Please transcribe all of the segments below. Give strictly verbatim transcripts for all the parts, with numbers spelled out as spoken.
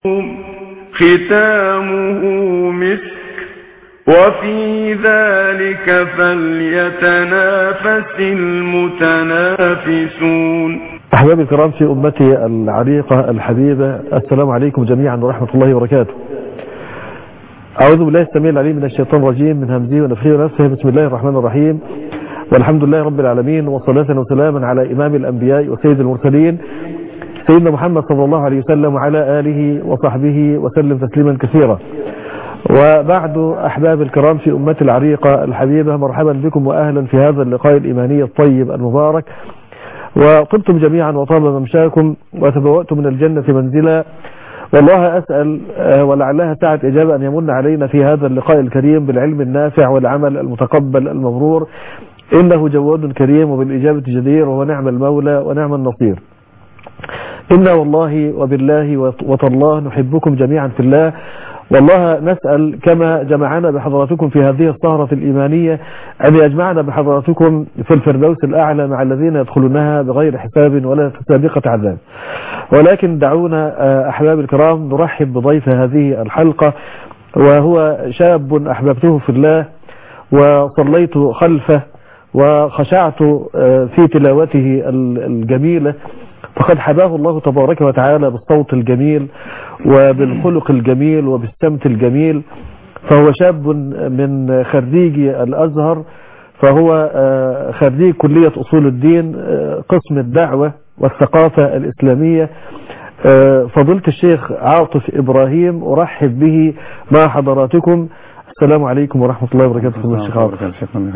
ختامه مسك وفي ذلك فليتنافس المتنافسون. أحبابي الكرام في أمتي العريقة الحبيبة، السلام عليكم جميعا ورحمة الله وبركاته. أعوذ بالله السميع العليم من الشيطان الرجيم من همزه ونفخه ونفسه. بسم الله الرحمن الرحيم، والحمد لله رب العالمين، وصلاة وسلاما على إمام الأنبياء وسيد المرسلين سيدنا محمد صلى الله عليه وسلم وعلى آله وصحبه وسلم تسليما كثيرا. وبعد أحباب الكرام في أمتي العريقة الحبيبة، مرحبا بكم وأهلا في هذا اللقاء الإيماني الطيب المبارك. وطبتم جميعا وطاب ممشاكم وتبوأتم من الجنة منزلا. والله أسأل ولعلها ساعة إجابة أن يمن علينا في هذا اللقاء الكريم بالعلم النافع والعمل المتقبل المبرور، إنه جواد كريم وبالإجابة جدير، وهو نعم المولى ونعم النصير. إنا والله وبالله وتالله نحبكم جميعا في الله. والله نسأل كما جمعنا بحضراتكم في هذه السهرة الإيمانية أن يجمعنا بحضراتكم في الفردوس الأعلى مع الذين يدخلونها بغير حساب ولا سابقة عذاب. ولكن دعونا أحباب الكرام نرحب بضيف هذه الحلقة، وهو شاب أحببته في الله وصليت خلفه وخشعت في تلاوته الجميلة، فقد حباه الله تبارك وتعالى بالصوت الجميل وبالخلق الجميل وبالسمت الجميل. فهو شاب من خريجي الأزهر، فهو خريج كلية أصول الدين قسم الدعوة والثقافة الإسلامية. فضيلة الشيخ عاطف إبراهيم أرحب به مع حضراتكم. السلام عليكم ورحمة الله وبركاته. الشيخ عاطف،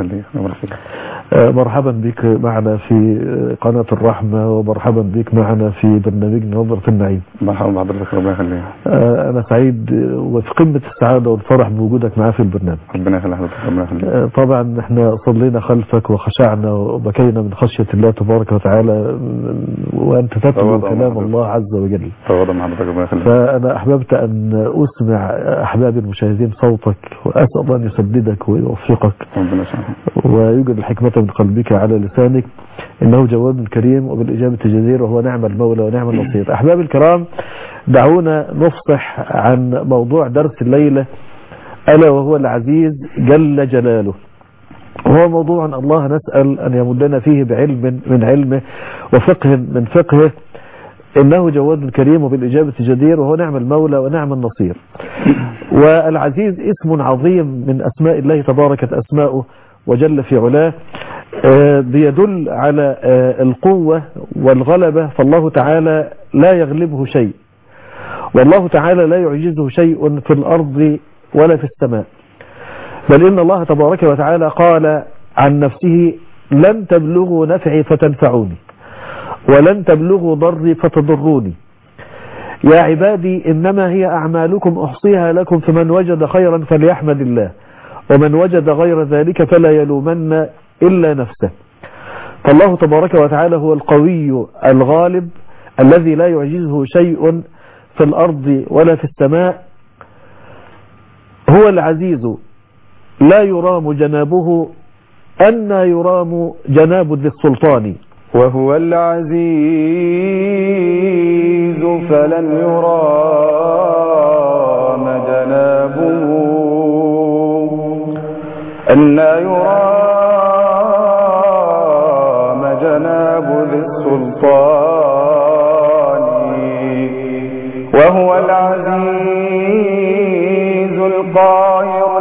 مرحبا بك معنا في قناة الرحمة، ومرحبا بك معنا في برنامجنا نظرة النعيم. مرحبا بحضرتك، ربنا يخليك. أنا سعيد وفي قمة السعادة والفرح بوجودك معنا في البرنامج. ربنا يخليك حضرتك، ربنا يخليك. طبعا احنا صلينا خلفك وخشعنا وبكينا من خشية الله تبارك وتعالى وأنت تتلو كلام الله عز وجل. تواضع مع حضرتك، ربنا يخليك. فأنا أحببت أن أسمع أحباب المشاهدين صوتك، وأسأل الله أن يسددك ويوفقك ويوجد الحكمة من قلبك على لسانك، إنه جواد كريم وبالإجابة جدير، وهو نعم المولى ونعم النصير. أحباب الكرام، دعونا نفصح عن موضوع درس الليلة، ألا وهو العزيز جل جلاله. وهو موضوع الله نسأل أن يمدنا فيه بعلم من علمه وفقه من فقهه، إنه جواد كريم وبالإجابة جدير، وهو نعم المولى ونعم النصير. والعزيز اسم عظيم من أسماء الله تبارك أسماؤه وجل في علاه، بيدل على القوة والغلبة. فالله تعالى لا يغلبه شيء، والله تعالى لا يعجزه شيء في الأرض ولا في السماء، بل إن الله تبارك وتعالى قال عن نفسه: لن تبلغوا نفعي فتنفعوني، ولن تبلغوا ضري فتضروني، يا عبادي إنما هي أعمالكم أحصيها لكم، فمن وجد خيرا فليحمد الله، ومن وجد غير ذلك فلا يلومن إلا نفسه. فالله تبارك وتعالى هو القوي الغالب الذي لا يعجزه شيء في الأرض ولا في السماء. هو العزيز لا يرام جنابه، أن يرام جناب ذي السلطان. وهو العزيز فلن يرام جنابه، أن يرام جناب ذي السلطان. وهو العزيز القاهر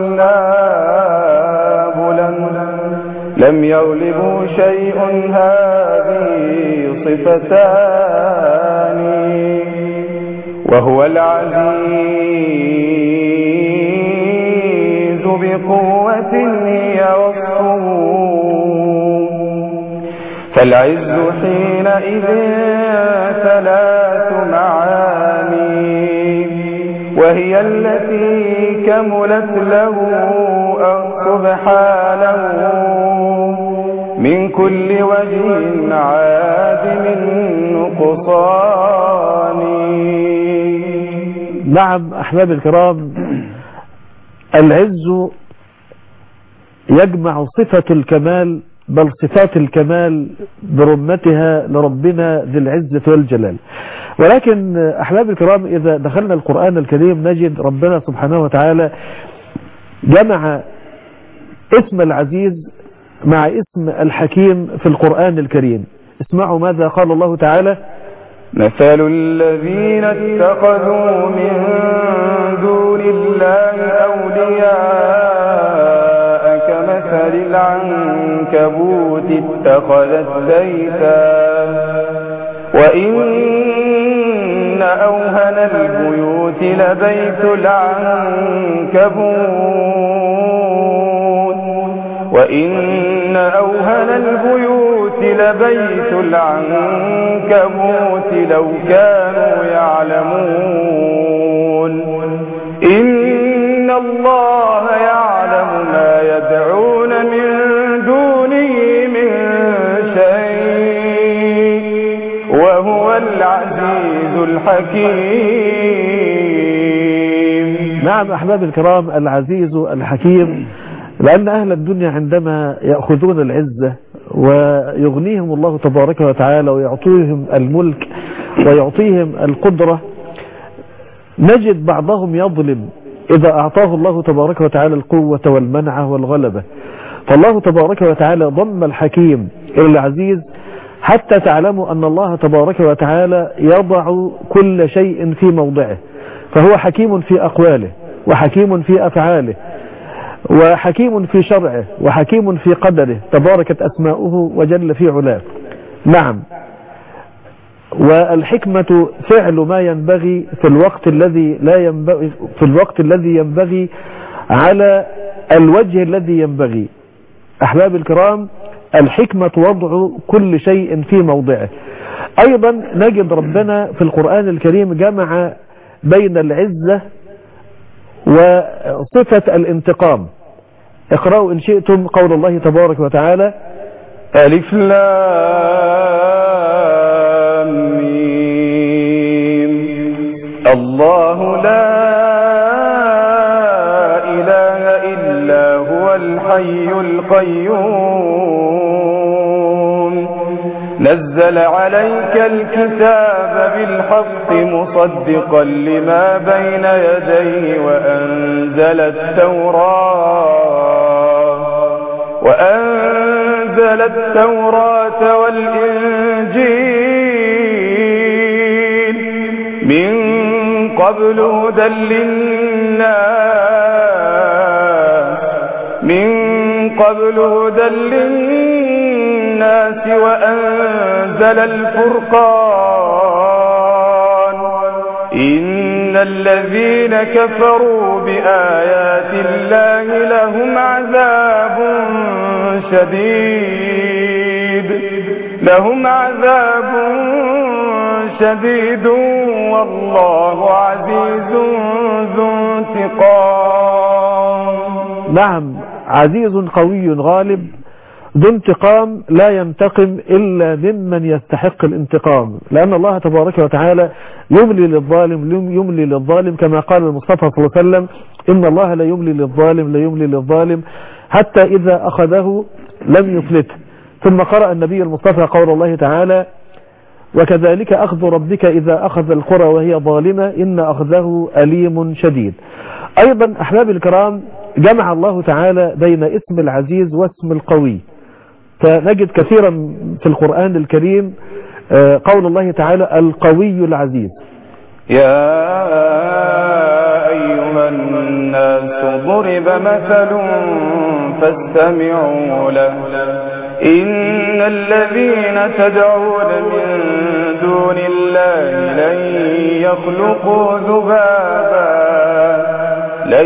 الغلاب، لم يغلبه شيء، هذه صفتان. وهو العزيز بقوة هي وصفه، فالعز حينئذ ثلاث معاني، وهي التي كملت له سبحانه من كل وجه عادم نقصان. نعم أحباب الكرام، العز يجمع صفة الكمال بل صفات الكمال برمتها لربنا ذي العزة والجلال. ولكن أحباب الكرام إذا دخلنا القرآن الكريم نجد ربنا سبحانه وتعالى جمع اسم العزيز مع اسم الحكيم في القرآن الكريم. اسمعوا ماذا قال الله تعالى: مثل الذين اتخذوا من دون الله أولياء كمثل العنكبوت اتخذت بيتا وإن أوهن البيوت لبيت العنكبوت وإن أوهن البيوت لبيت العنكبوت لو كانوا يعلمون إن الله يعلم ما يدعون من دونه من شيء وهو العزيز الحكيم. نعم أحباب الكرام، العزيز الحكيم، لأن أهل الدنيا عندما يأخذون العزة ويغنيهم الله تبارك وتعالى ويعطيهم الملك ويعطيهم القدرة، نجد بعضهم يظلم إذا أعطاه الله تبارك وتعالى القوة والمنعة والغلبة. فالله تبارك وتعالى ضم الحكيم إلى العزيز حتى تعلموا أن الله تبارك وتعالى يضع كل شيء في موضعه، فهو حكيم في أقواله وحكيم في أفعاله وحكيم في شرعه وحكيم في قدره، تباركت أسماؤه وجل في علاه. نعم، والحكمة فعل ما ينبغي في الوقت الذي لا ينبغي في الوقت الذي ينبغي على الوجه الذي ينبغي. أحباب الكرام، الحكمة وضع كل شيء في موضعه. أيضا نجد ربنا في القرآن الكريم جمع بين العزة وصفة الانتقام. اقرأوا إن شئتم قول الله تبارك وتعالى: ألف لام ميم الله لا إله إلا هو الحي القيوم نزل عليك الكتاب بالحق مصدقا لما بين يديه وأنزل التوراة وأنزل التوراة والإنجيل من قبل هدى للناس من قبل هدى للناس وأنزل الفرقان إن الذين كفروا بآيات الله لهم عذاب شديد لهم عذاب شديد والله عزيز ذو انتقام. نعم، عزيز قوي غالب ذو انتقام، لا ينتقم إلا ممن يستحق الانتقام، لأن الله تبارك وتعالى يملي للظالم يملي للظالم كما قال المصطفى صلى الله عليه وسلم: إن الله لا يملي للظالم لا يملي للظالم حتى إذا أخذه لم يفلته. ثم قرأ النبي المصطفى قول الله تعالى: وكذلك أخذ ربك إذا أخذ القرى وهي ظالمة إن أخذه أليم شديد. أيضا أحباب الكرام، جمع الله تعالى بين اسم العزيز واسم القوي، فنجد كثيرا في القرآن الكريم قول الله تعالى: القوي العزيز. يا أيها الناس ضرب مثل فاستمعوا له إن الذين تدعون من دون الله لن يخلقوا ذبابا لن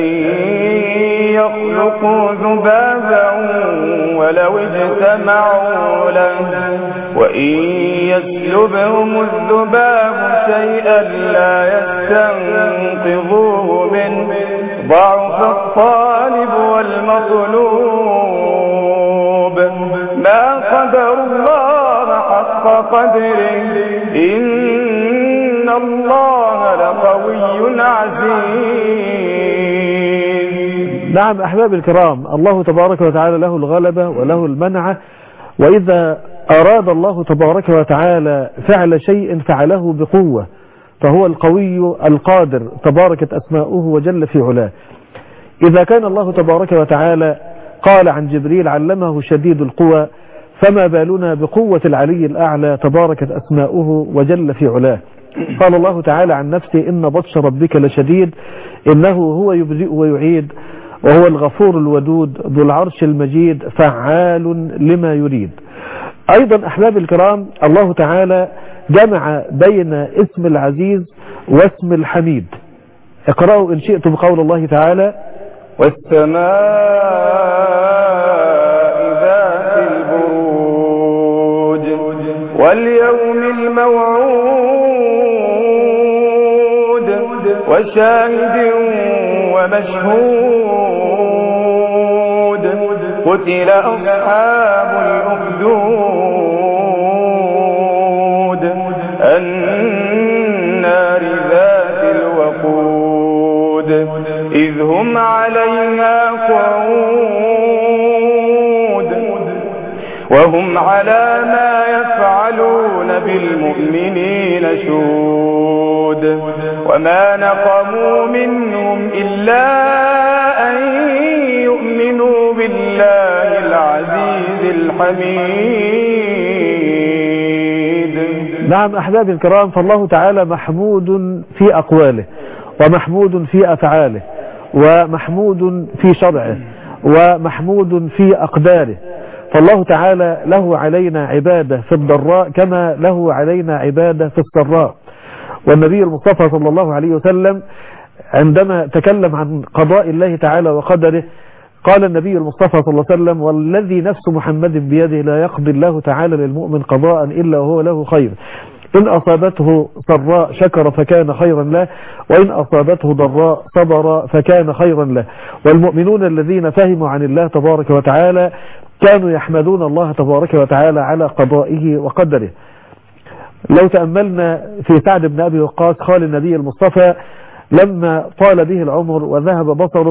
يخلقوا ذبابا ولو اجتمعوا له وإن يسلبهم الذباب شيئا لا يستنقذوه منه ضعف الطالب والمطلوب ما قدر الله حق قدره إن الله لقوي عزيز. نعم أحباب الكرام، الله تبارك وتعالى له الغلبة وله المنعة، وإذا أراد الله تبارك وتعالى فعل شيء فعله بقوة، فهو القوي القادر تباركت أسماؤه وجل في علاه. إذا كان الله تبارك وتعالى قال عن جبريل علمه شديد القوى، فما بالنا بقوة العلي الأعلى تباركت أسماؤه وجل في علاه. قال الله تعالى عن نفسه إن بطش ربك لشديد إنه هو يبدئ ويعيد وهو الغفور الودود ذو العرش المجيد فعال لما يريد. أيضا أحباب الكرام، الله تعالى جمع بين اسم العزيز واسم الحميد. اقرأوا إن شئتم قول الله تعالى والسماء ذات البروج واليوم الموعود وشاهد ومشهود قتل أصحاب الأخدود النار ذات الوقود إذ هم عليها قعود وهم على ما يفعلون بالمؤمنين شهود وما نقموا منهم إلا أن يؤمنوا بالله العزيز الحميد. نعم أحباب الكرام، فالله تعالى محمود في أقواله ومحمود في أفعاله ومحمود في شرعه ومحمود في أقداره. فالله تعالى له علينا عبادة في الضراء كما له علينا عبادة في السراء. والنبي المصطفى صلى الله عليه وسلم عندما تكلم عن قضاء الله تعالى وقدره قال النبي المصطفى صلى الله عليه وسلم والذي نفس محمد بيده لا يقضي الله تعالى للمؤمن قضاء إلا وهو له خير، إن أصابته سراء شكر فكان خيرا له وإن أصابته ضراء صبر فكان خيرا له. والمؤمنون الذين فهموا عن الله تبارك وتعالى كانوا يحمدون الله تبارك وتعالى على قضائه وقدره. لو تأملنا في سعد بن أبي وقاص قال النبي المصطفى لما طال به العمر وذهب بصره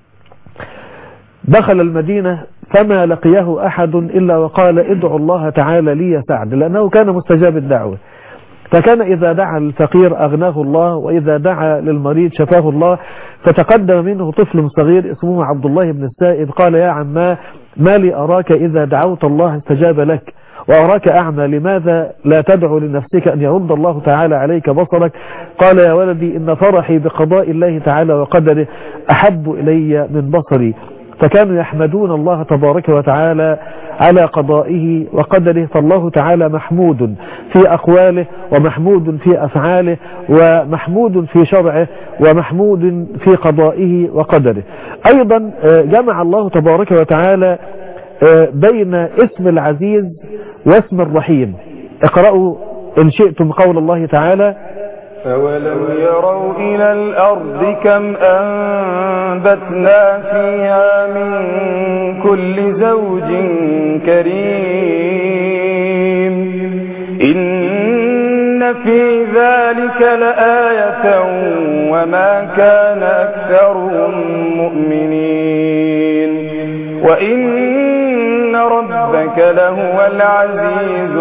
دخل المدينة فما لقيه أحد إلا وقال ادعوا الله تعالى لي يا سعد، لأنه كان مستجاب الدعوة. فكان إذا دعا الفقير أغناه الله وإذا دعا للمريض شفاه الله. فتقدم منه طفل صغير اسمه عبد الله بن السائب قال يا عماه ما لي أراك إذا دعوت الله استجاب لك وأراك أعمى، لماذا لا تدعو لنفسك أن يرد الله تعالى عليك بصرك؟ قال يا ولدي إن فرحي بقضاء الله تعالى وقدره أحب إلي من بصري. فكانوا يحمدون الله تبارك وتعالى على قضائه وقدره. فالله تعالى محمود في أقواله ومحمود في أفعاله ومحمود في شرعه ومحمود في قضائه وقدره. أيضا جمع الله تبارك وتعالى بين اسم العزيز واسم الرحيم. اقرأوا إن شئتم قول الله تعالى أولم يروا إلى الأرض كم أنبتنا فيها من كل زوج كريم إن في ذلك لآية وما كان أكثرهم مؤمنين وإن ربك لهو العزيز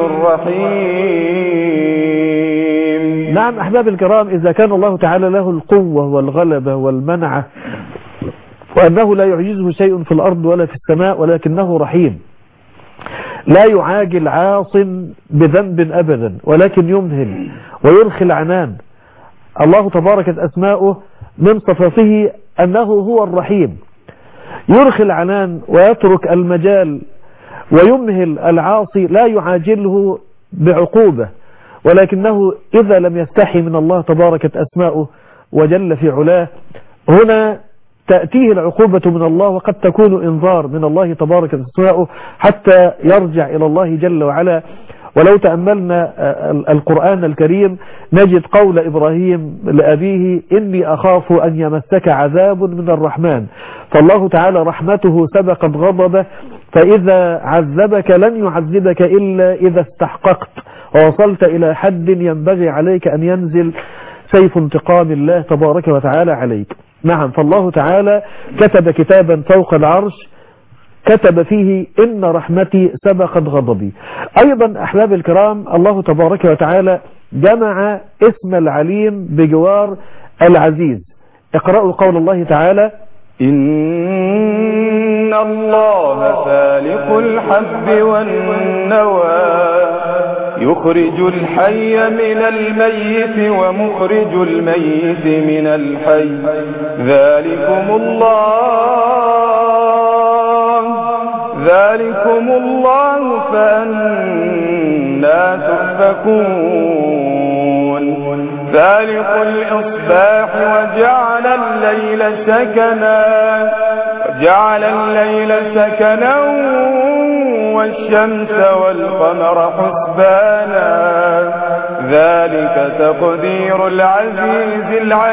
الرحيم. نعم أحباب الكرام، إذا كان الله تعالى له القوة والغلبة والمنعة وأنه لا يعجزه شيء في الأرض ولا في السماء ولكنه رحيم لا يعاجل عاص بذنب أبدا ولكن يمهل ويرخي العنان. الله تبارك أسماؤه من صفاته أنه هو الرحيم يرخي العنان ويترك المجال ويمهل العاصي لا يعاجله بعقوبة، ولكنه إذا لم يستحي من الله تبارك أسماؤه وجل في علاه هنا تأتيه العقوبة من الله، وقد تكون انذار من الله تبارك أسماؤه حتى يرجع إلى الله جل وعلا. ولو تأملنا القرآن الكريم نجد قول إبراهيم لأبيه إني أخاف أن يمسك عذاب من الرحمن. فالله تعالى رحمته سبقت غضبه، فإذا عذبك لن يعذبك إلا إذا استحققت ووصلت إلى حد ينبغي عليك أن ينزل سيف انتقام الله تبارك وتعالى عليك. نعم، فالله تعالى كتب كتابا فوق العرش كتب فيه إن رحمتي سبقت غضبي. أيضا أحباب الكرام، الله تبارك وتعالى جمع اسم العليم بجوار العزيز. اقرأوا قول الله تعالى: إن الله فالق الحب والنوى يخرج الحي من الميت ومخرج الميت من الحي ذلكم الله ذلكم الله فأنى تؤفكون. فالق الإصباح وجعل الليل سكنا وجعل الليل سكنا والشمس والقمر حسبانا ذلك تقدير العزيز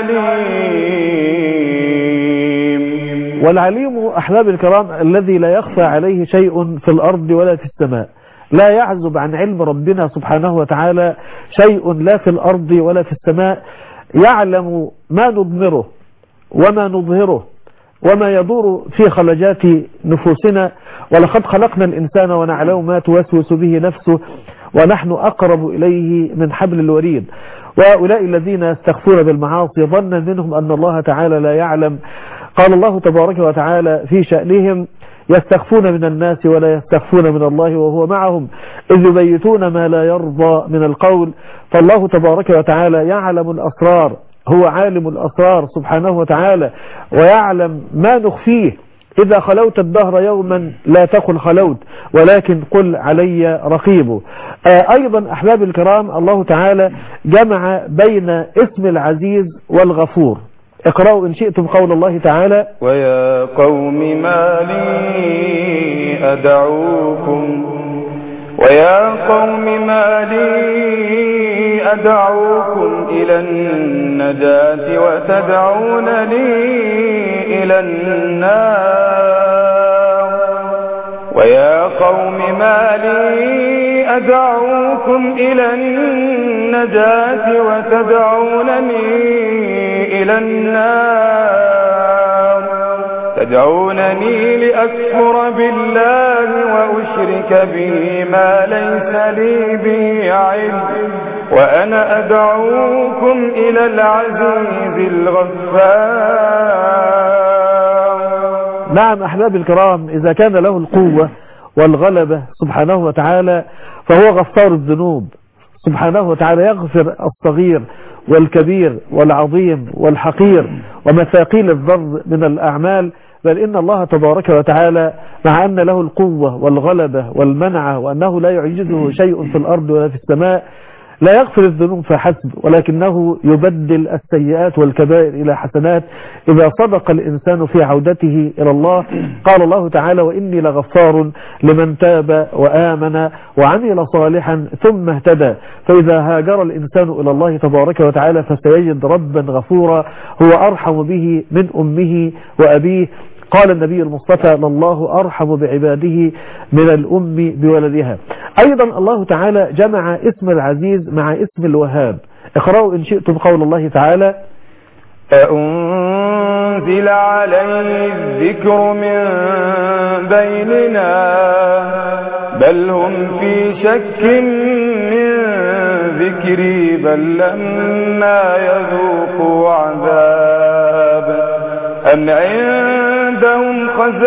العليم. والعليم أحباب الكرام الذي لا يخفى عليه شيء في الأرض ولا في السماء، لا يعزب عن علم ربنا سبحانه وتعالى شيء لا في الأرض ولا في السماء، يعلم ما نضمره وما نظهره وما يدور في خلجات نفوسنا. ولقد خلقنا الإنسان ونعلم ما توسوس به نفسه ونحن أقرب إليه من حبل الوريد. وهؤلاء الذين يستخفون بالمعاصي ظنا منهم أن الله تعالى لا يعلم. قال الله تبارك وتعالى في شأنهم: يستخفون من الناس ولا يستخفون من الله وهو معهم إذ يبيتون ما لا يرضى من القول. فالله تبارك وتعالى يعلم الأسرار، هو عالم الأسرار سبحانه وتعالى، ويعلم ما نخفيه. إذا خلوت الدهر يوما لا تقل خلوت ولكن قل علي رقيب. أيضا أحباب الكرام، الله تعالى جمع بين اسم العزيز والغفور. اقرأوا إن شئتم قول الله تعالى: ويا قوم ما لي أدعوكم ويا قوم ما لي أدعوكم إلى النجاة وتدعونني إلى النار ويا قوم ما لي أدعوكم إلى النجاة وتدعونني إلى النار تدعونني لأكفر بالله وأشرك به ما ليس لي به علم وأنا أدعوكم إلى العزيز الغفار. نعم أحباب الكرام، إذا كان له القوة والغلبة سبحانه وتعالى فهو غفار الذنوب سبحانه وتعالى، يغفر الصغير والكبير والعظيم والحقير ومثاقيل الذر من الأعمال. بل إن الله تبارك وتعالى مع أن له القوة والغلبة والمنعة وأنه لا يعجزه شيء في الأرض ولا في السماء، لا يغفر الذنوب فحسب، ولكنه يبدل السيئات والكبائر إلى حسنات إذا صدق الإنسان في عودته إلى الله. قال الله تعالى: وإني لغفار لمن تاب وآمن وعمل صالحا ثم اهتدى. فإذا هاجر الإنسان إلى الله تبارك وتعالى فسيجد ربا غفورا هو أرحم به من أمه وأبيه. قال النبي المصطفى: لله أرحم بعباده من الأم بولدها. أيضا الله تعالى جمع اسم العزيز مع اسم الوهاب. اقرأوا إن شئتم قول الله تعالى: أأنزل عليه الذكر من بيننا بل هم في شك من ذكري بل لما يذوقوا عذاب أم عندهم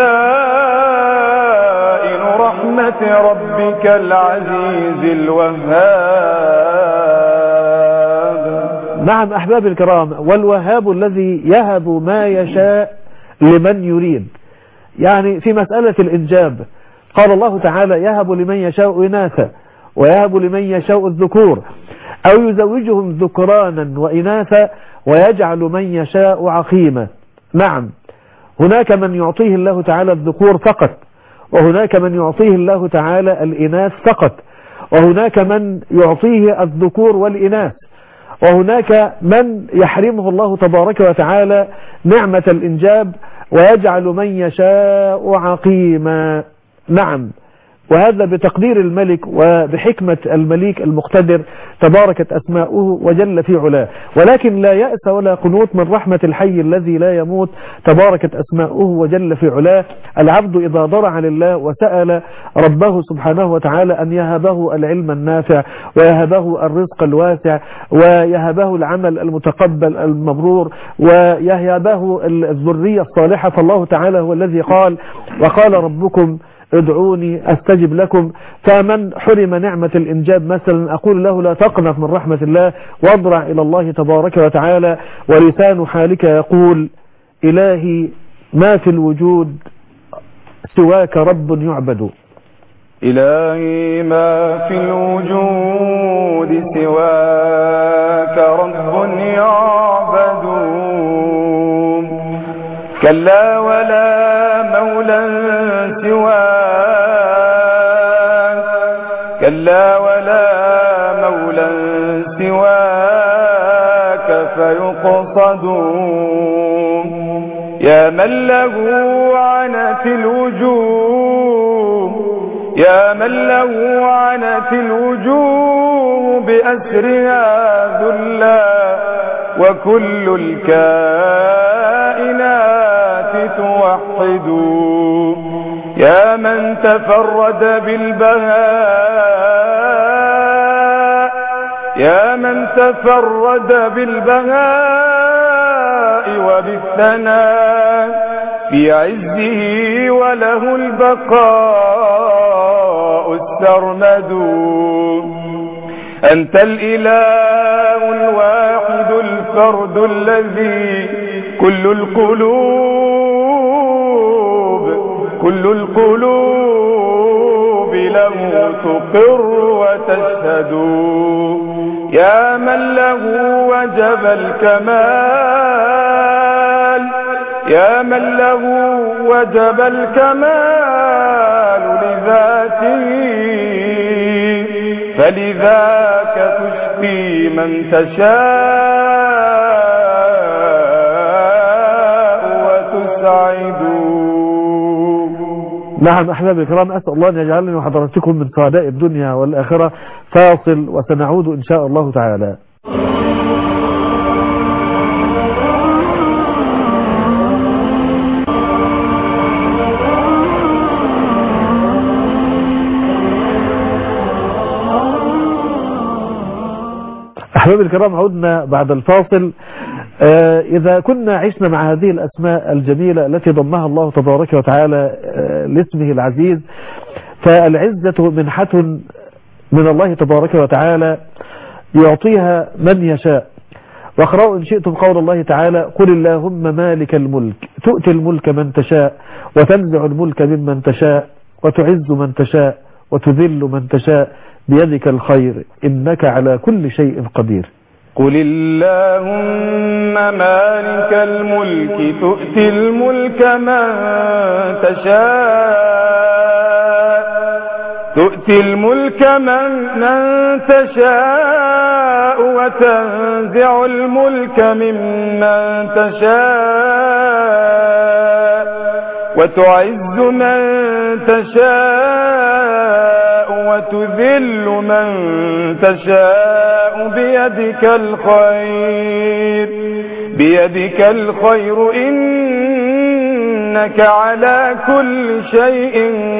خزائن رحمة ربك العزيز الوهاب. نعم أحباب الكرام، والوهاب الذي يهب ما يشاء لمن يريد. يعني في مسألة الإنجاب قال الله تعالى: يهب لمن يشاء إناثا ويهب لمن يشاء الذكور أو يزوجهم ذكرانا وإناثا ويجعل من يشاء عقيما. نعم، هناك من يعطيه الله تعالى الذكور فقط، وهناك من يعطيه الله تعالى الإناث فقط، وهناك من يعطيه الذكور والإناث، وهناك من يحرمه الله تبارك وتعالى نعمة الإنجاب ويجعل من يشاء عقيما. نعم، وهذا بتقدير الملك وبحكمة المليك المقتدر تباركت أسماؤه وجل في علاه. ولكن لا يأس ولا قنوط من رحمة الحي الذي لا يموت تباركت أسماؤه وجل في علاه. العبد إذا ضرع لله وسأل ربه سبحانه وتعالى أن يهبه العلم النافع ويهبه الرزق الواسع ويهبه العمل المتقبل المبرور ويهبه الذرية الصالحة، فالله تعالى هو الذي قال وقال ربكم ادعوني استجب لكم. فمن حرم نعمة الانجاب مثلا اقول له لا تقنط من رحمة الله واضرع الى الله تبارك وتعالى. ولسان حالك يقول الهي ما في الوجود سواك رب يعبد. إلهي ما في الوجود سواك رب يعبد. كلا ولا مولى سواك كلا ولا مولى سواك فيقصد. يا من له عنت الوجوه يا من له عنت الوجوه بأسرها ذلا وكل الكائنات توحد. يا من تفرد بالبهاء يا من تفرد بالبهاء وبالثناء في عزه وله البقاء السرمد. أنت الإله الواحد الفرد الذي كل القلوب كل القلوب له تقر وتشهد. يا من له وجب الكمال يا من له وجب الكمال لذاته فلذاك تشقي من تشاء وتسعد. نعم أحبابي الكرام، أسأل الله أن يجعلني وحضرتكم من سعداء الدنيا والآخرة. فاصل وسنعود إن شاء الله تعالى. أحبابي الكرام، عدنا بعد الفاصل. آه إذا كنا عشنا مع هذه الأسماء الجميلة التي ضمها الله تبارك وتعالى آه لاسمه العزيز، فالعزة منحة من الله تبارك وتعالى يعطيها من يشاء. واقرأوا إن شئتم قول الله تعالى قل اللهم مالك الملك تؤتي الملك من تشاء وتنزع الملك ممن تشاء وتعز من تشاء وتذل من تشاء بيدك الخير إنك على كل شيء قدير. قل اللهم مالك الملك تؤتي الملك من تشاء تؤتي الملك من تشاء وتنزع الملك ممن تشاء وتعز من تشاء وتذل من تشاء بيدك الخير بيدك الخير إنك على كل شيء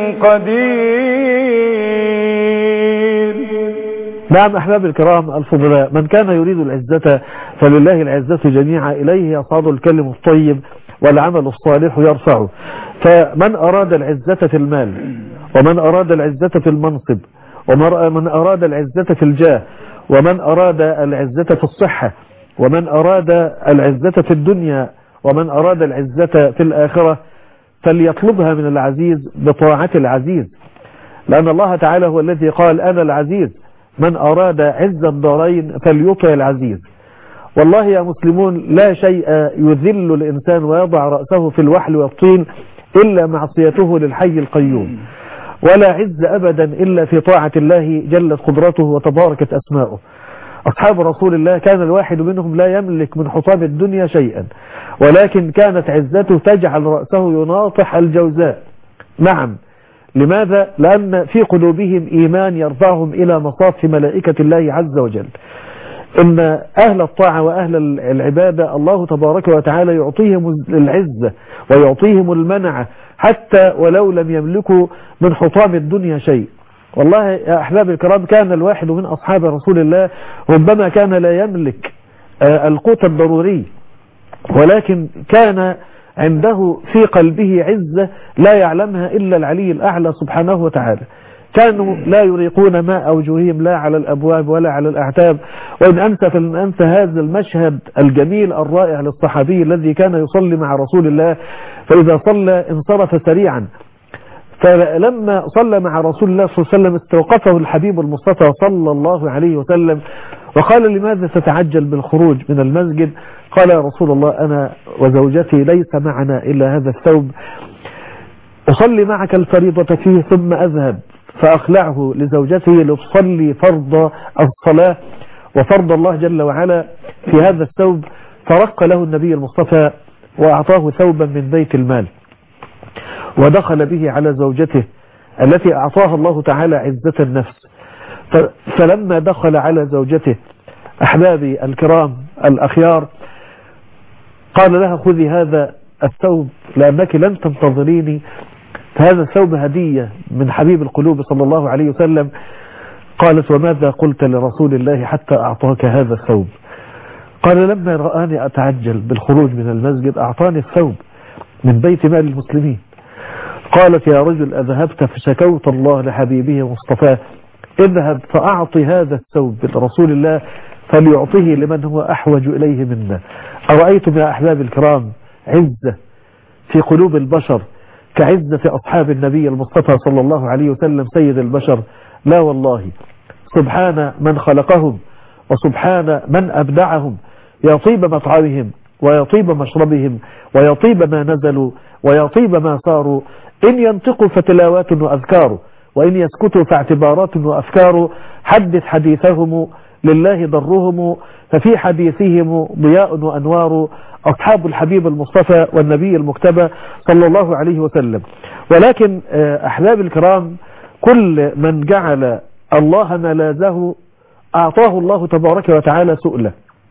قدير. نعم أحباب الكرام الفضلاء، من كان يريد العزة فلله العزة جميعا، إليه يصعد الكلم الطيب والعمل الصالح يرفعه. فمن أراد العزة في المال ومن أراد العزة في المنصب ومن أراد العزة في الجاه ومن أراد العزة في الصحة ومن أراد العزة في الدنيا ومن أراد العزة في الآخرة فليطلبها من العزيز بطاعة العزيز، لأن الله تعالى هو الذي قال أنا العزيز، من أراد عز الدارين فليطع العزيز. والله يا مسلمون لا شيء يذل الإنسان ويضع رأسه في الوحل والطين إلا معصيته للحي القيوم، ولا عز أبدا إلا في طاعة الله جلت قدرته وتباركت أسماؤه. أصحاب رسول الله كان الواحد منهم لا يملك من حطام الدنيا شيئا، ولكن كانت عزته تجعل رأسه يناطح الجوزاء. نعم، لماذا؟ لأن في قلوبهم إيمان يرفعهم إلى مصاف ملائكة الله عز وجل. إن أهل الطاعة وأهل العبادة الله تبارك وتعالى يعطيهم العزة ويعطيهم المنعة حتى ولو لم يملكوا من حطام الدنيا شيء. والله يا أحباب الكرام كان الواحد من أصحاب رسول الله ربما كان لا يملك القوت الضروري، ولكن كان عنده في قلبه عزة لا يعلمها إلا العلي الأعلى سبحانه وتعالى. كانوا لا يريقون ماء وجوههم لا على الأبواب ولا على الأعتاب. وإن أنت فلن أنسى هذا المشهد الجميل الرائع للصحابي الذي كان يصلي مع رسول الله، فإذا صلى انصرف سريعا. فلما صلى مع رسول الله صلى الله عليه وسلم استوقفه الحبيب المصطفى صلى الله عليه وسلم وقال: لماذا تتعجل بالخروج من المسجد؟ قال: يا رسول الله أنا وزوجتي ليس معنا إلا هذا الثوب، أصلي معك الفريضة فيه ثم أذهب فأخلعه لزوجته لتصلي فرض الصلاة وفرض الله جل وعلا في هذا الثوب. فرق له النبي المصطفى وأعطاه ثوبا من بيت المال ودخل به على زوجته التي أعطاها الله تعالى عزة النفس. فلما دخل على زوجته أحبابي الكرام الأخيار قال لها: خذي هذا الثوب لأنك لن تنتظريني، هذا الثوب هدية من حبيب القلوب صلى الله عليه وسلم. قالت: وماذا قلت لرسول الله حتى أعطاك هذا الثوب؟ قال: لما رآني أتعجل بالخروج من المسجد أعطاني الثوب من بيت مال المسلمين. قالت: يا رجل أذهبت فشكوت الله لحبيبه مصطفاه، اذهب فأعطي هذا الثوب لرسول الله فليعطيه لمن هو أحوج إليه منا. أرأيتم يا أحباب الكرام عزة في قلوب البشر كعزة في أصحاب النبي المصطفى صلى الله عليه وسلم سيد البشر؟ لا والله، سبحان من خلقهم وسبحان من أبدعهم. يطيب مطعمهم ويطيب مشربهم ويطيب ما نزلوا ويطيب ما صاروا. إن ينطقوا فتلاوات وأذكار، وإن يسكتوا فاعتبارات وأفكار. حدث حديثهم لله ضرهم، ففي حديثهم ضياء وأنوار. أصحاب الحبيب المصطفى والنبي المكتبى صلى الله عليه وسلم. ولكن أحباب الكرام كل من جعل الله ملاذه أعطاه الله تبارك وتعالى سؤله.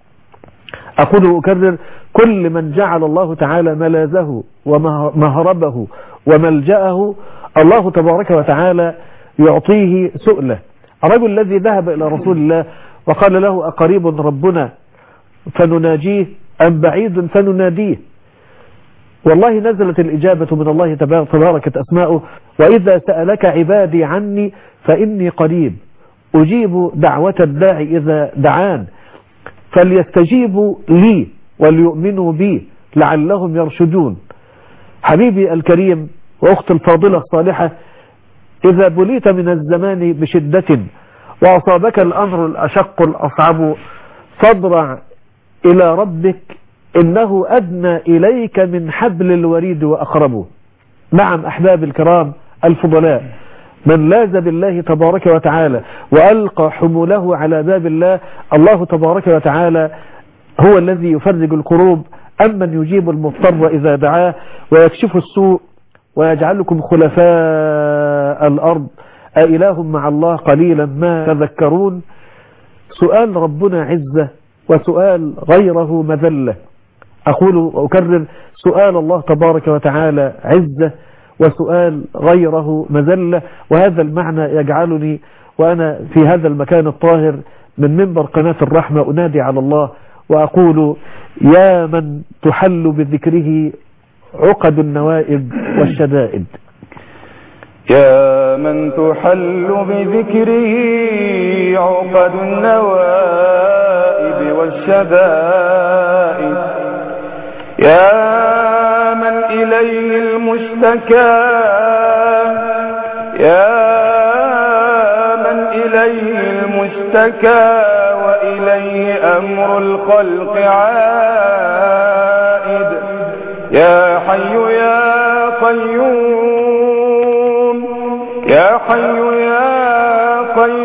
أقول وأكرر: كل من جعل الله تعالى ملاذه ومهربه وملجأه الله تبارك وتعالى يعطيه سؤله. الرجل الذي ذهب إلى رسول الله وقال له: أقريب ربنا فنناجيه أم بعيد فنناديه؟ والله نزلت الإجابة من الله تباركت أسماؤه: وإذا سألك عبادي عني فإني قريب أجيب دعوة الداعي إذا دعان فليستجيبوا لي وليؤمنوا بي لعلهم يرشدون. حبيبي الكريم وأخت الفاضلة الصالحة، إذا بليت من الزمان بشدة وأصابك الأمر الأشق الأصعب فاضرع إلى ربك إنه أدنى إليك من حبل الوريد وأقربه. نعم أحباب الكرام الفضلاء، من لاز بالله تبارك وتعالى وألقى حموله على باب الله، الله تبارك وتعالى هو الذي يفرج الكروب. أمن يجيب المضطر إذا دعاه ويكشف السوء ويجعلكم خلفاء الأرض أإله مع الله قليلا ما تذكرون. سؤال ربنا عزة وسؤال غيره مذلة. أقول وأكرر: سؤال الله تبارك وتعالى عزة وسؤال غيره مذلة. وهذا المعنى يجعلني وأنا في هذا المكان الطاهر من منبر قناة الرحمة أنادي على الله وأقول: يا من تحل بذكره عقد النوائب والشدائد، يا من تحل بذكره عقد النوائب والشدائد، يا من إليه المشتكى، يا من إليه المشتكى وإليه أمر الخلق عائد. يا حي يا قيوم، يا حي يا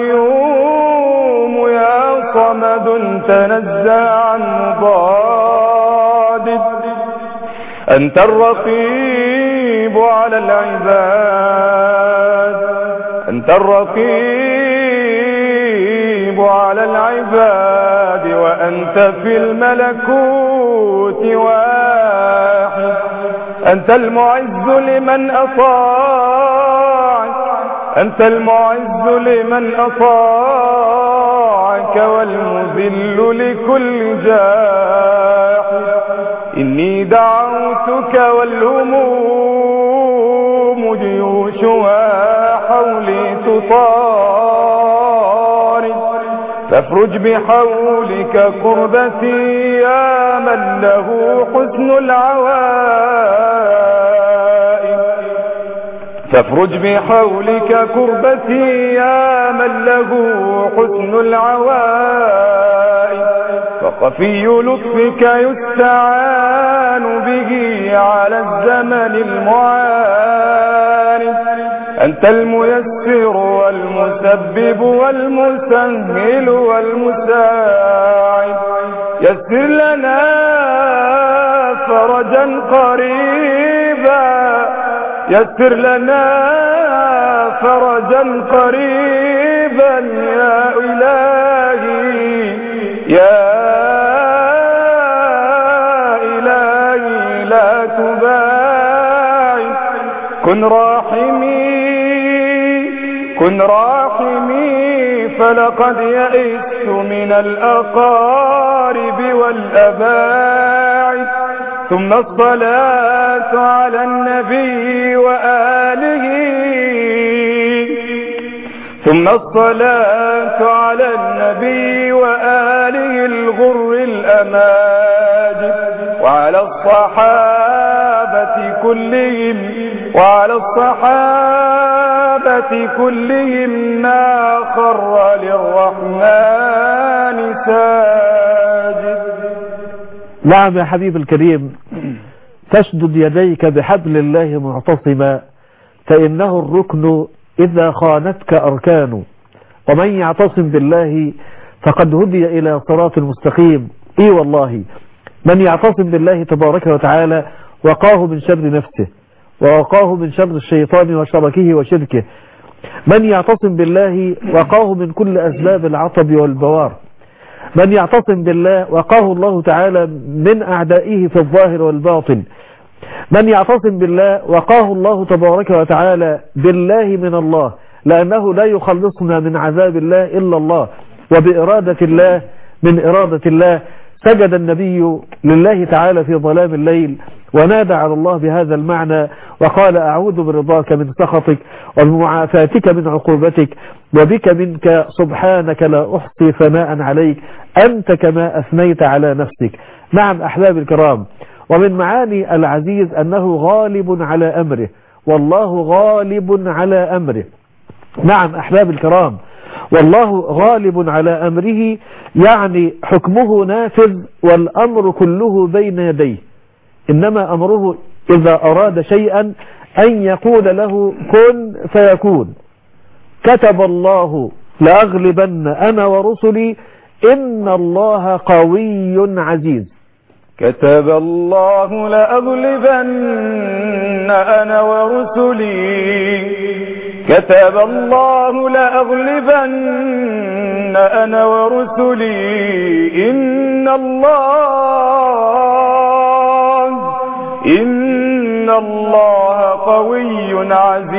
قيوم، يا صمد تنزع عن مضاد. أنت الرقيب الرقيب على العباد أنت الرقيب على العباد وأنت في الملكوت واحد أنت المعز لمن أطاعك أنت المعز لمن أطاعك والمذل لكل جاحد إني دعوتك والهموم جيوشها حولي تطارد فافرج بحولك كربتي يا من له حسن العوائد فافرج بحولك كربتي يا من له حسن العوائد فخفي لطفك يستعان به على الزمن المعارض أنت الميسر والمسبب والمسهل والمساعد يسر لنا فرجا قريبا يسر لنا فرجا قريبا يا إلهي يا إلهي لا تباعد كن راحمي كن راحمي فلقد يئست من الأقارب والأباعد ثم الصلاة على النبي وآله ثم الصلاة على النبي وآله الغر الأماجد وعلى الصحابة كلهم وعلى الصحابة كلهم ما خر للرحمن ساجد. نعم يا حبيب الكريم، تشدد يديك بحبل الله معتصما فإنه الركن إذا خانتك أركان، ومن يعتصم بالله فقد هدي إلى صراط مستقيم. إي والله من يعتصم بالله تبارك وتعالى وقاه من شر نفسه ووقاه من شر الشيطان وشركه وشركه. من يعتصم بالله وقاه من كل أسباب العطب والبوار. من يعتصم بالله وقاه الله تعالى من أعدائه في الظاهر والباطن. من يعتصم بالله وقاه الله تبارك وتعالى بالله من الله، لأنه لا يخلصنا من عذاب الله إلا الله، وبإرادة الله من إرادة الله. سجد النبي لله تعالى في ظلام الليل ونادى على الله بهذا المعنى وقال أعوذ برضاك من سخطك وبمعافاتك من عقوبتك وبك منك سبحانك لا أحصي ثناء عليك أنت كما أثنيت على نفسك. نعم أحباب الكرام، ومن معاني العزيز أنه غالب على أمره، والله غالب على أمره. نعم أحباب الكرام، والله غالب على أمره، يعني حكمه نافذ والأمر كله بين يديه، إنما أمره إذا أراد شيئا أن يقول له كن فيكون. كتب الله لأغلبن أنا ورسلي إن الله قوي عزيز. كتب الله لأغلبن أنا ورسلي كتب الله لأغلبن أنا ورسلي إن الله إن الله قوي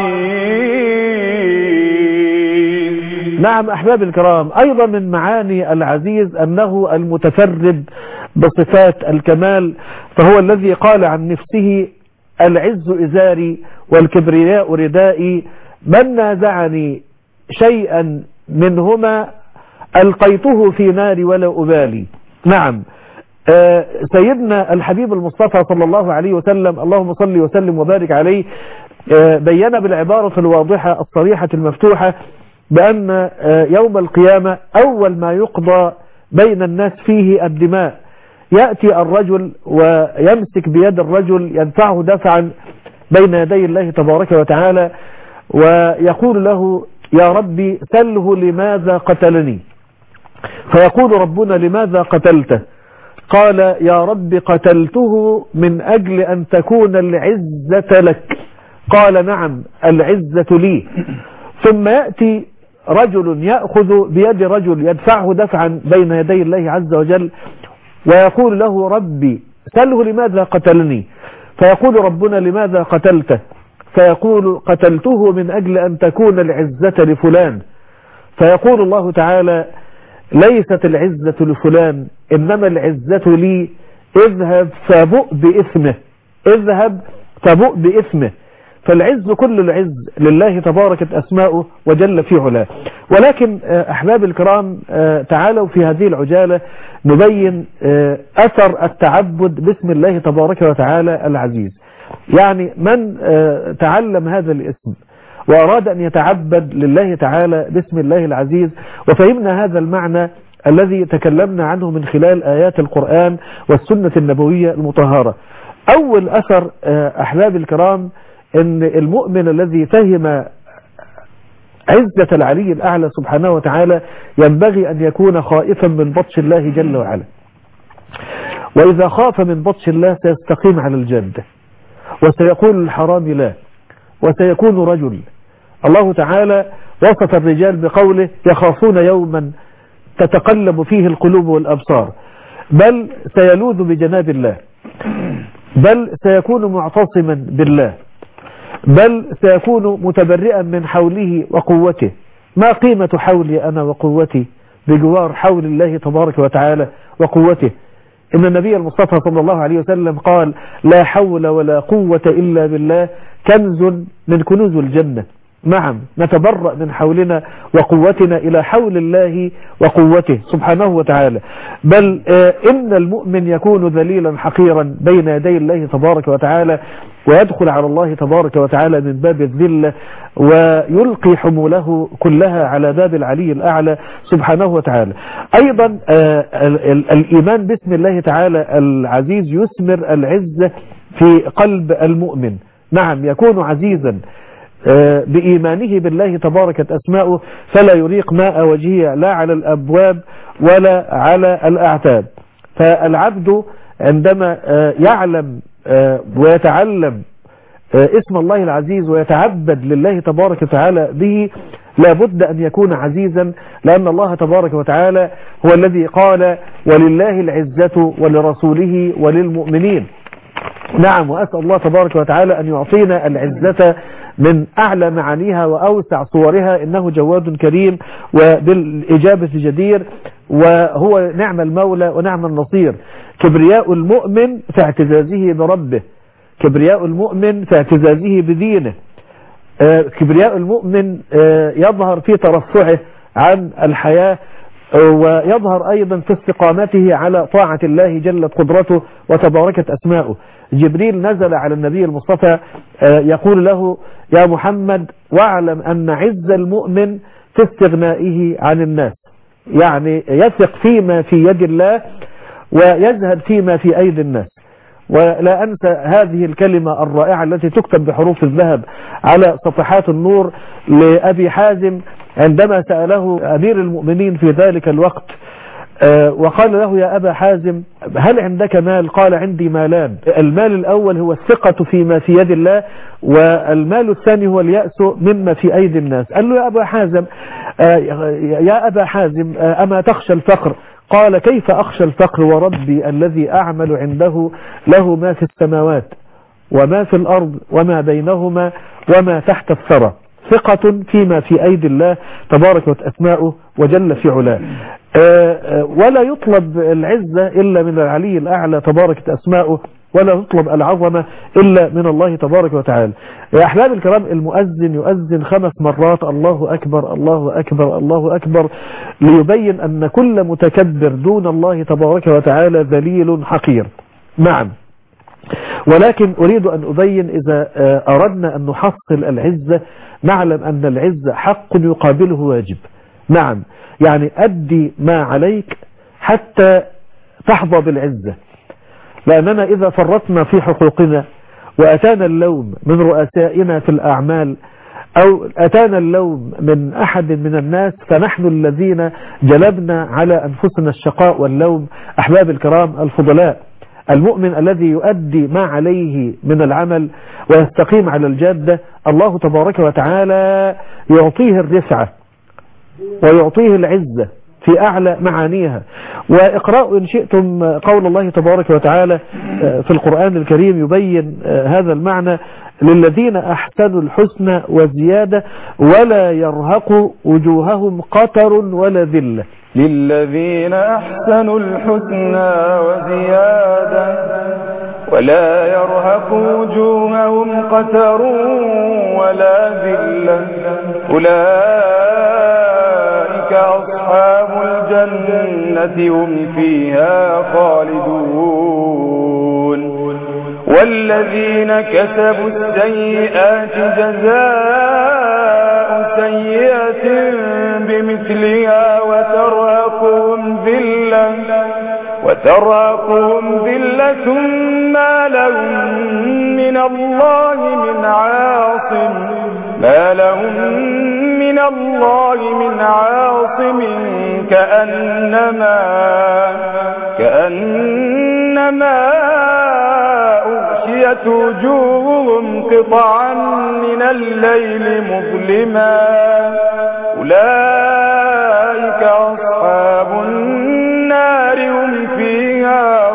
عزيز. نعم أحباب الكرام، أيضا من معاني العزيز أنه المتفرد بصفات الكمال، فهو الذي قال عن نفسه العز إزاري والكبرياء ردائي، من نازعني شيئا منهما ألقيته في نار ولا أبالي. نعم آه سيدنا الحبيب المصطفى صلى الله عليه وسلم اللهم صل وسلم وبارك عليه آه بين بالعبارة الواضحة الصريحة المفتوحة بأن آه يوم القيامة أول ما يقضى بين الناس فيه الدماء. يأتي الرجل ويمسك بيد الرجل يدفعه دفعا بين يدي الله تبارك وتعالى ويقول له يا ربي سله لماذا قتلني، فيقول ربنا لماذا قتلته؟ قال يا رب قتلته من أجل أن تكون العزة لك قال نعم العزة لي. ثم يأتي رجل يأخذ بيد رجل يدفعه دفعا بين يدي الله عز وجل ويقول له ربي سله لماذا قتلني، فيقول ربنا لماذا قتلته، فيقول قتلته من أجل أن تكون العزة لفلان، فيقول الله تعالى ليست العزة لفلان إنما العزة لي، اذهب فبؤ بإثمه، اذهب فبؤ بإثمه. فالعز كل العز لله تباركت أسماؤه وجل في علاه. ولكن أحباب الكرام تعالوا في هذه العجالة نبين أثر التعبد باسم الله تبارك وتعالى العزيز. يعني من تعلم هذا الاسم وأراد أن يتعبد لله تعالى باسم الله العزيز وفهمنا هذا المعنى الذي تكلمنا عنه من خلال آيات القرآن والسنة النبوية المطهرة. أول أثر أحباب الكرام ان المؤمن الذي فهم عزة العلي الأعلى سبحانه وتعالى ينبغي أن يكون خائفا من بطش الله جل وعلا، وإذا خاف من بطش الله سيستقيم على الجادة وسيقول الحرام لا وسيكون رجل. الله تعالى وصف الرجال بقوله يخافون يوما تتقلب فيه القلوب والأبصار، بل سيلوذ بجناب الله، بل سيكون معتصما بالله، بل سيكون متبرئا من حوله وقوته. ما قيمة حولي أنا وقوتي بجوار حول الله تبارك وتعالى وقوته؟ إن النبي المصطفى صلى الله عليه وسلم قال لا حول ولا قوة إلا بالله كنز من كنوز الجنة. نعم نتبرأ من حولنا وقوتنا إلى حول الله وقوته سبحانه وتعالى. بل إن المؤمن يكون ذليلا حقيرا بين يدي الله تبارك وتعالى ويدخل على الله تبارك وتعالى من باب الذلة ويلقي حموله كلها على باب العلي الأعلى سبحانه وتعالى. أيضا الإيمان باسم الله تعالى العزيز يثمر العزة في قلب المؤمن. نعم يكون عزيزا بإيمانه بالله تباركت أسماؤه فلا يريق ماء وجهه لا على الأبواب ولا على الأعتاب. فالعبد عندما يعلم ويتعلم اسم الله العزيز ويتعبد لله تبارك وتعالى به لابد أن يكون عزيزا، لأن الله تبارك وتعالى هو الذي قال ولله العزة ولرسوله وللمؤمنين. نعم وأسأل الله تبارك وتعالى أن يعطينا العزة من أعلى معانيها وأوسع صورها، إنه جواد كريم وبالإجابة جدير وهو نعم المولى ونعم النصير. كبرياء المؤمن في اعتزازه بربه، كبرياء المؤمن في اعتزازه بدينه، كبرياء المؤمن يظهر في ترفعه عن الحياة ويظهر أيضا في استقامته على طاعة الله جلت قدرته وتباركت أسماؤه. جبريل نزل على النبي المصطفى يقول له يا محمد واعلم أن عز المؤمن في استغنائه عن الناس، يعني يثق فيما في يد الله ويزهد فيما في أيدي الناس. ولا أنسى هذه الكلمة الرائعة التي تكتب بحروف الذهب على صفحات النور لأبي حازم عندما سأله أمير المؤمنين في ذلك الوقت وقال له يا أبا حازم هل عندك مال؟ قال عندي مالان، المال الأول هو الثقة فيما في يد الله، والمال الثاني هو اليأس مما في أيدي الناس. قال له يا أبا حازم يا أبا حازم أما تخشى الفقر؟ قال كيف أخشى الفقر وربي الذي أعمل عنده له ما في السماوات وما في الأرض وما بينهما وما تحت الثرى، ثقة فيما في أيدي الله تبارك وتأسماؤه وجل في علاه. ولا يطلب العزة إلا من العلي الأعلى تبارك أسماؤه، ولا يطلب العظمة إلا من الله تبارك وتعالى. يا أحباب الكرام المؤذن يؤذن خمس مرات الله أكبر الله أكبر الله أكبر ليبين أن كل متكبر دون الله تبارك وتعالى ذليل حقير. نعم ولكن أريد أن أبين إذا أردنا أن نحصل العزة نعلم أن العزة حق يقابله واجب. نعم يعني أدي ما عليك حتى تحظى بالعزة، لأننا إذا فرطنا في حقوقنا وأتانا اللوم من رؤسائنا في الأعمال أو أتانا اللوم من أحد من الناس فنحن الذين جلبنا على أنفسنا الشقاء واللوم. أحباب الكرام الفضلاء المؤمن الذي يؤدي ما عليه من العمل ويستقيم على الجادة الله تبارك وتعالى يعطيه الرفعة ويعطيه العزة في أعلى معانيها. وإقرأوا إن شئتم قول الله تبارك وتعالى في القرآن الكريم يبين هذا المعنى: للذين أحسنوا الحسنى وزيادة ولا يرهق وجوههم قتر ولا ذلة. للذين أحسنوا الحسنى وزيادة ولا يرهق وجوههم قتر ولا ذلة أولئك أصحاب الجنة هم فيها خالدون. والذين كسبوا السيئات جزاء سيئة بمثلها وترهقهم ذلة وترهقهم ذلة ما لهم من الله من عاصم ما لهم من الله من عاصم كأنما كأنما أغشيت وجوههم قطعا من الليل مظلما أولئك أصحاب النار هم فيها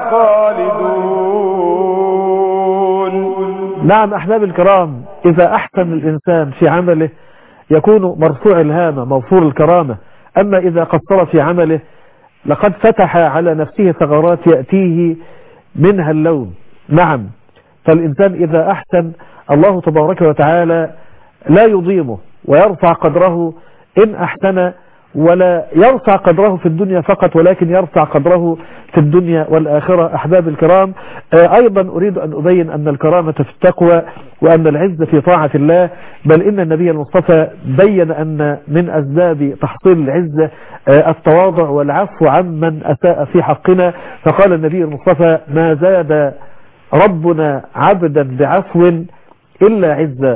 خالدون. نعم أحباب الكرام، إذا أحسن الإنسان في عمله يكون مرفوع الهامة موفور الكرامة، أما إذا قصر في عمله لقد فتح على نفسه ثغرات يأتيه منها اللوم. نعم، فالإنسان إذا أحسن الله تبارك وتعالى لا يضيمه ويرفع قدره إن أحسن، ولا يرفع قدره في الدنيا فقط ولكن يرفع قدره في الدنيا والآخرة. أحباب الكرام، أيضا أريد أن أبين أن الكرامة في التقوى وأن العزة في طاعة الله، بل إن النبي المصطفى بين أن من أسباب تحصيل العزة التواضع والعفو عمن أساء في حقنا، فقال النبي المصطفى: ما زاد ربنا عبدا بعفو إلا عزة.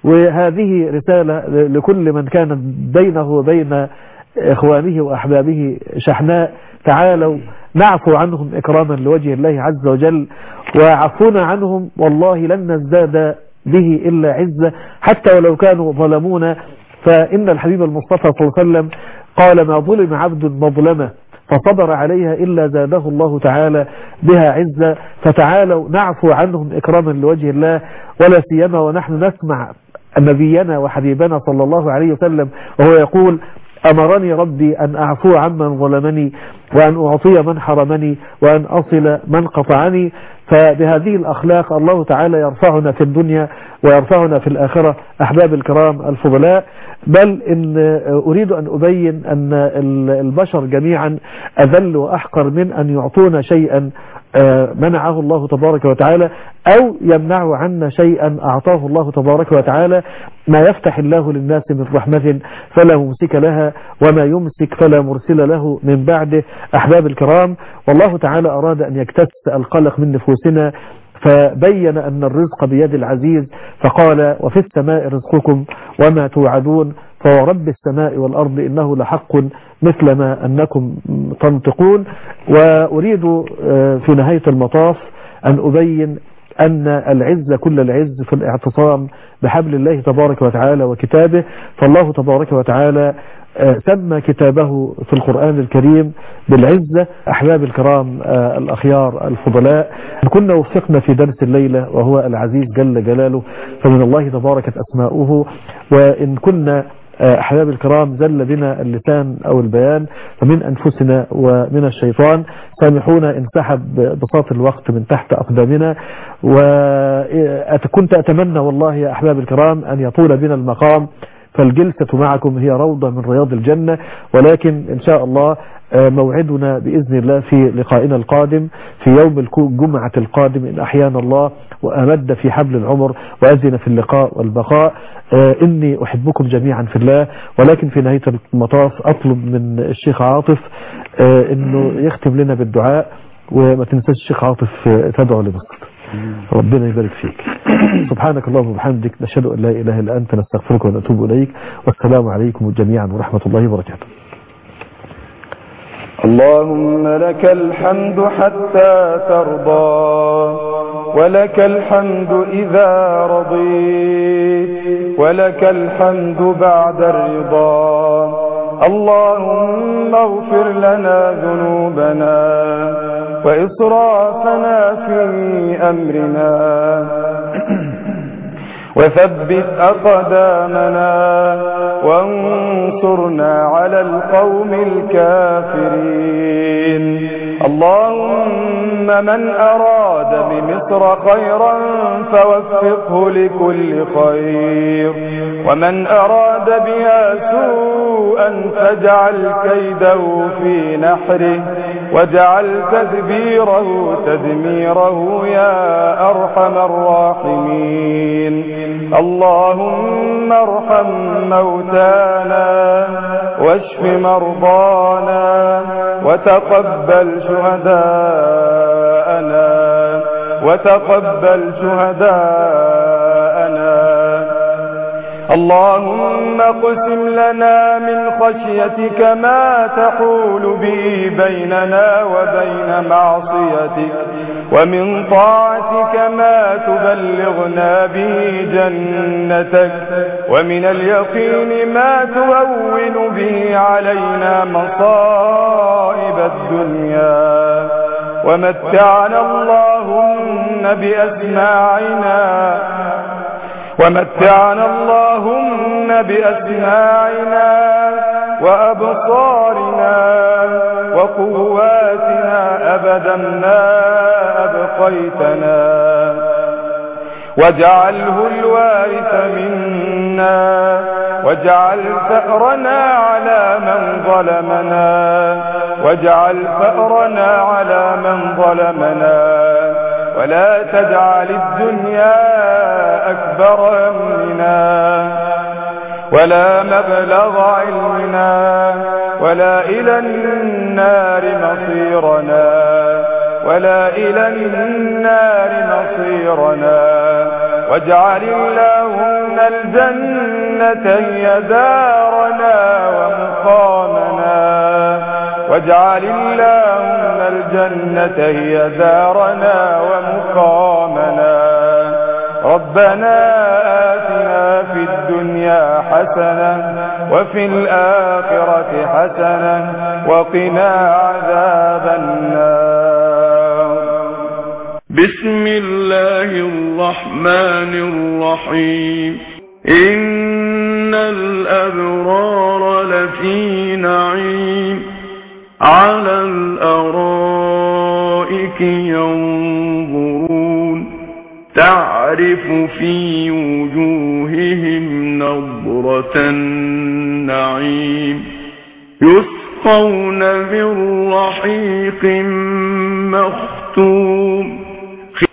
وهذه رسالة لكل من كان بينه وبين إخوانه وأحبابه شحناء: تعالوا نعفو عنهم إكراما لوجه الله عز وجل، وعفونا عنهم والله لن نزداد به إلا عزة حتى ولو كانوا ظلمونا. فإن الحبيب المصطفى صلى الله عليه وسلم قال: ما ظلم عبد مظلمة فصبر عليها إلا زاده الله تعالى بها عزة. فتعالوا نعفو عنهم إكراما لوجه الله، ولا سيما ونحن نسمع نبينا وحبيبنا صلى الله عليه وسلم وهو يقول: أمرني ربي أن أعفو عمن ظلمني وأن أعطي من حرمني وأن أصل من قطعني. فبهذه الأخلاق الله تعالى يرفعنا في الدنيا ويرفعنا في الآخرة. أحباب الكرام الفضلاء، بل إن أريد أن أبين أن البشر جميعا أذل وأحقر من أن يعطونا شيئا منعه الله تبارك وتعالى أو يمنع عنا شيئا أعطاه الله تبارك وتعالى. ما يفتح الله للناس من رحمة فلا ممسك لها وما يمسك فلا مرسل له من بعده. أحباب الكرام، والله تعالى أراد أن يكتس القلق من نفوسنا فبين أن الرزق بيد العزيز، فقال: وفي السماء رزقكم وما توعدون فورب السماء والأرض إنه لحق مثل ما أنكم تنطقون. وأريد في نهاية المطاف أن أبين أن العز كل العز في الاعتصام بحبل الله تبارك وتعالى وكتابه. فالله تبارك وتعالى سمى كتابه في القرآن الكريم بالعزة. أحباب الكرام الأخيار الفضلاء، كنا وفقنا في درس الليلة وهو العزيز جل جلاله، فمن الله تباركت أسماؤه. وإن كنا أحباب الكرام زل بنا اللسان أو البيان فمن أنفسنا ومن الشيطان، سامحونا إن سحب بساط الوقت من تحت أقدامنا. وكنت أتمنى والله يا أحباب الكرام أن يطول بنا المقام، فالجلسة معكم هي روضة من رياض الجنة، ولكن إن شاء الله موعدنا بإذن الله في لقائنا القادم في يوم الجمعة القادم إن أحيانا الله وأمد في حبل العمر وأذن في اللقاء والبقاء. إني أحبكم جميعا في الله، ولكن في نهاية المطاف أطلب من الشيخ عاطف إنه يختم لنا بالدعاء، وما تنساش الشيخ عاطف تدعو لمصر. ربنا يبارك فيك. سبحانك اللهم وبحمدك، نشهد أن لا إله إلا أنت، نستغفرك ونتوب إليك، والسلام عليكم جميعا ورحمة الله وبركاته. اللهم لك الحمد حتى ترضى، ولك الحمد إذا رضيت، ولك الحمد بعد الرضا. اللهم اغفر لنا ذنوبنا وإسرافنا في أمرنا، وثبت أقدامنا وانصرنا على القوم الكافرين. اللهم من أراد بمصر خيرا فوفقه لكل خير، ومن أراد بها سوءا فاجعل كيده في نحره، واجعل تدبيره تدميره يا أرحم الراحمين. اللهم ارحم موتانا واشف مرضانا وتقبل شهداءنا وتقبل شهداءنا. اللهم اقسم لنا من خشيتك ما تحول به بيننا وبين معصيتك، ومن طاعتك ما تبلغنا به جنتك، ومن اليقين ما تهون به علينا مصائب الدنيا. ومتعنا اللهم بأسماعنا ومتعنا اللهم بأسماعنا وأبصارنا وقواتنا أبدا ما أبقيتنا، واجعله الوارث منا، واجعل ثأرنا على من ظلمنا، واجعل ثأرنا على من ظلمنا، ولا تجعل الدنيا أكبر همنا ولا مبلغ علمنا ولا إلى النار مصيرنا ولا إلى النار مصيرنا. واجعل اللهم الجنة هي دارنا ومقامنا، واجعل اللهم الجنة هي دارنا ومقامنا. ربنا آتنا في الدنيا حسنة وفي الآخرة حسنة وقنا عذاب النار. بسم الله الرحمن الرحيم. إن الأبرار لفي نعيم على الأرائك ينظرون، تعرف في وجوههم نضرة النعيم، يسقون من رحيق مختوم